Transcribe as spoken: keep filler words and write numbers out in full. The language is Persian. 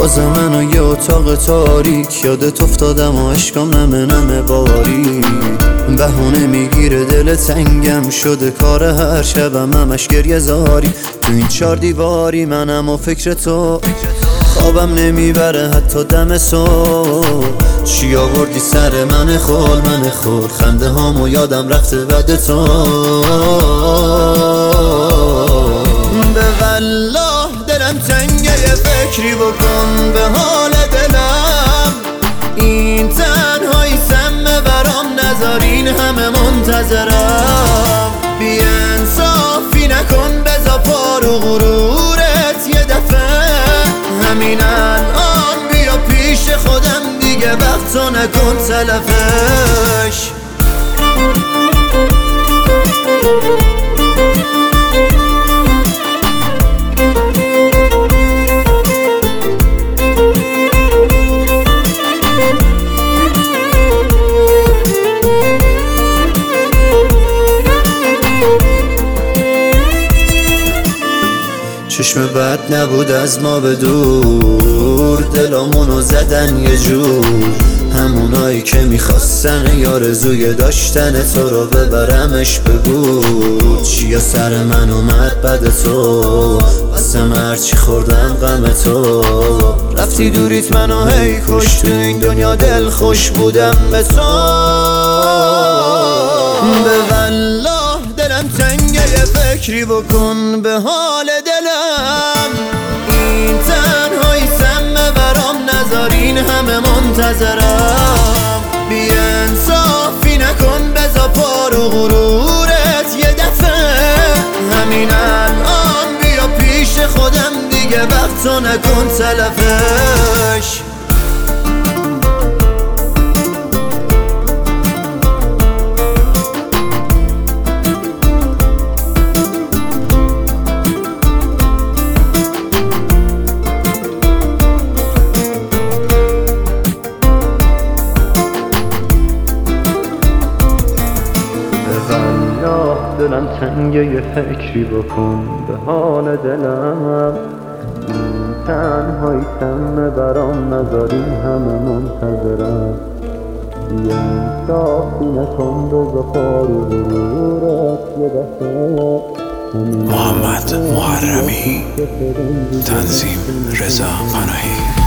باز منو یه اتاق تاریک یادت افتادم و عشقام نمه نمه باری. بهونه میگیره دل تنگم شده کار هر شبم همش گریه زاری. تو این چار دیواری منم و فکر تو خوابم نمیبره حتی دم صبح. چی آوردی سر من خول من خول خنده هامو یادم رفته بعد تو. به والله دلم تنگه یه فکری بکن به حال دلم. این تنهایی سمه برام نذارین همه منتظرم. بی انصافی نکن بزا پارو غرورت یه دفعه. همین الان بیا پیش خودم دیگه وقتو نکن تلفش. چشم بد نبود از ما به دور دلامونو زدن یه جور. همونایی که میخواستن یارزوی داشتن تو رو ببرمش بگو. چیا سر من اومد بد تو واسم هرچی خوردم غم تو. رفتی دوریت منو هی کش تو این دنیا دل خوش بودم به تو. به والله دلم تنگه یه فکری بکن به حال دلم. این تنهایی سمه برام نذارین همه منتظرم. بی انصافی نکن بزا پارو غرورت یه دفعه. همین الان بیا پیش خودم دیگه وقتو نکن تلفش. دلم تنگه یه فکری بکن به حال دلم. این تنهایی سمه برام نذاری همه منتظرم. یه انصافی نکن بزا پارو غرورت یه دفعه. محمد محرمی، تنظیم رضا پناهی.